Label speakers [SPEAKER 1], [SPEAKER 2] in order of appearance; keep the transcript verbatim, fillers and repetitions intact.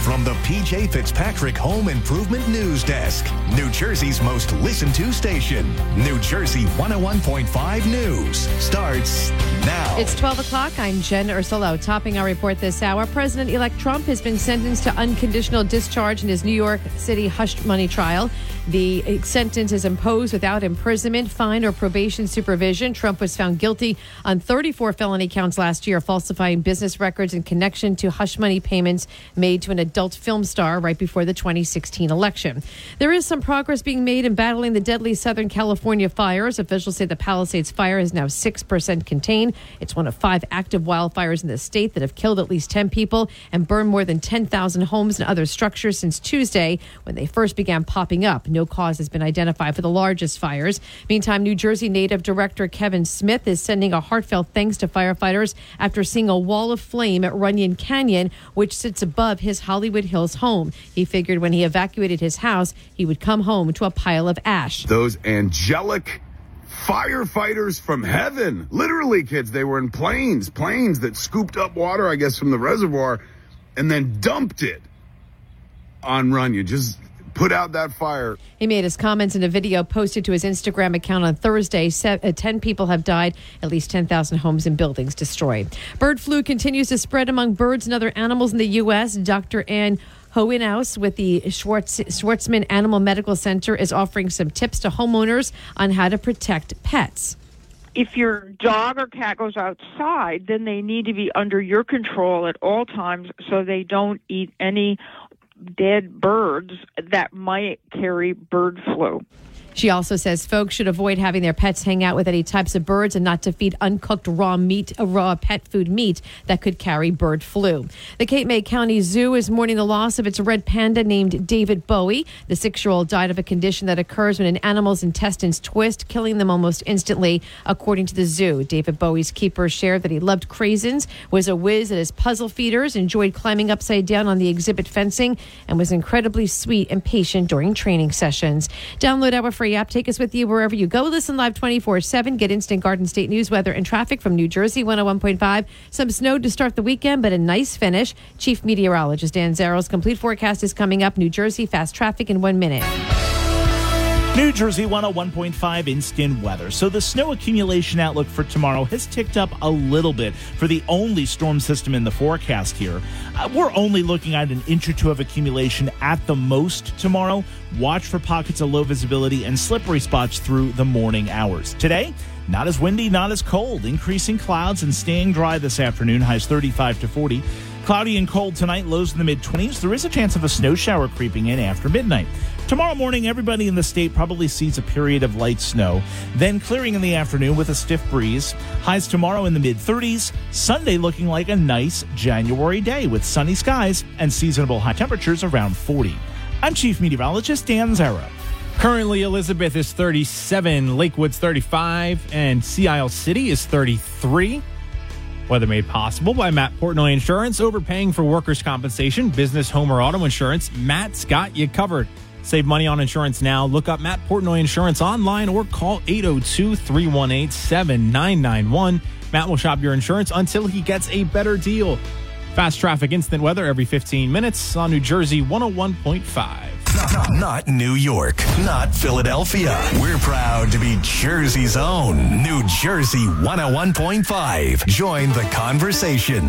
[SPEAKER 1] from the P J Fitzpatrick Home Improvement News Desk, New Jersey's most listened to station. New Jersey one oh one point five News starts now.
[SPEAKER 2] It's twelve o'clock. I'm Jen Ursulo. Topping our report this hour, President-elect Trump has been sentenced to unconditional discharge in his New York City hush money trial. The sentence is imposed without imprisonment, fine, or probation supervision. Trump was found guilty on thirty-four felony counts last year, falsifying business records in connection to hush money payments made to an adult film star right before the twenty sixteen election. There is some progress being made in battling the deadly Southern California fires. Officials say the Palisades fire is now six percent contained. It's one of five active wildfires in the state that have killed at least ten people and burned more than ten thousand homes and other structures since Tuesday when they first began popping up. No cause has been identified for the largest fires. Meantime, New Jersey native director Kevin Smith is sending a heartfelt thanks to firefighters after seeing a wall of flame at Runyon Canyon, which sits above his Hollywood Hills home. He figured when he evacuated his house, he would come home to a pile of ash.
[SPEAKER 3] Those angelic firefighters from heaven. Literally, kids, they were in planes, planes that scooped up water, I guess, from the reservoir and then dumped it on Runyon. Just put out that fire.
[SPEAKER 2] He made his comments in a video posted to his Instagram account on Thursday. Ten people have died, at least ten thousand homes and buildings destroyed. Bird flu continues to spread among birds and other animals in the U S. Doctor Ann Hohenhaus with the Schwartz, Schwartzman Animal Medical Center is offering some tips to homeowners on how to protect pets.
[SPEAKER 4] If your dog or cat goes outside, then they need to be under your control at all times so they don't eat any dead birds that might carry bird flu.
[SPEAKER 2] She also says folks should avoid having their pets hang out with any types of birds and not to feed uncooked raw meat, uh, raw pet food meat that could carry bird flu. The Cape May County Zoo is mourning the loss of its red panda named David Bowie. The six-year-old died of a condition that occurs when an animal's intestines twist, killing them almost instantly, according to the zoo. David Bowie's keepers shared that he loved craisins, was a whiz at his puzzle feeders, enjoyed climbing upside down on the exhibit fencing, and was incredibly sweet and patient during training sessions. Download our free app. Take us with you wherever you go. Listen live twenty-four seven. Get instant Garden State news, weather, and traffic from New Jersey one oh one point five. Some snow to start the weekend, but a nice finish. Chief Meteorologist Dan Zarrow's complete forecast is coming up. New Jersey fast traffic in one minute.
[SPEAKER 5] New Jersey one oh one point five instant weather. So the snow accumulation outlook for tomorrow has ticked up a little bit for the only storm system in the forecast here. Uh, we're only looking at an inch or two of accumulation at the most tomorrow. Watch for pockets of low visibility and slippery spots through the morning hours. Today, not as windy, not as cold. Increasing clouds and staying dry this afternoon. Highs thirty-five to forty. Cloudy and cold tonight, lows in the mid-twenties. There is a chance of a snow shower creeping in after midnight. Tomorrow morning, everybody in the state probably sees a period of light snow, then clearing in the afternoon with a stiff breeze. Highs tomorrow in the mid-thirties. Sunday looking like a nice January day with sunny skies and seasonable high temperatures around forty. I'm Chief Meteorologist Dan Zarrow.
[SPEAKER 6] Currently, Elizabeth is thirty-seven, Lakewood's thirty-five, and Sea Isle City is thirty-three. Weather made possible by Matt Portnoy Insurance. Overpaying for workers' compensation, business, home, or auto insurance, Matt's got you covered. Save money on insurance now. Look up Matt Portnoy Insurance online or call eight oh two, three one eight, seven nine nine one. Matt will shop your insurance until he gets a better deal. Fast traffic instant weather every fifteen minutes on New Jersey one oh one point five.
[SPEAKER 1] Not, not New York, not Philadelphia. We're proud to be Jersey's own New Jersey one oh one point five. Join the conversation.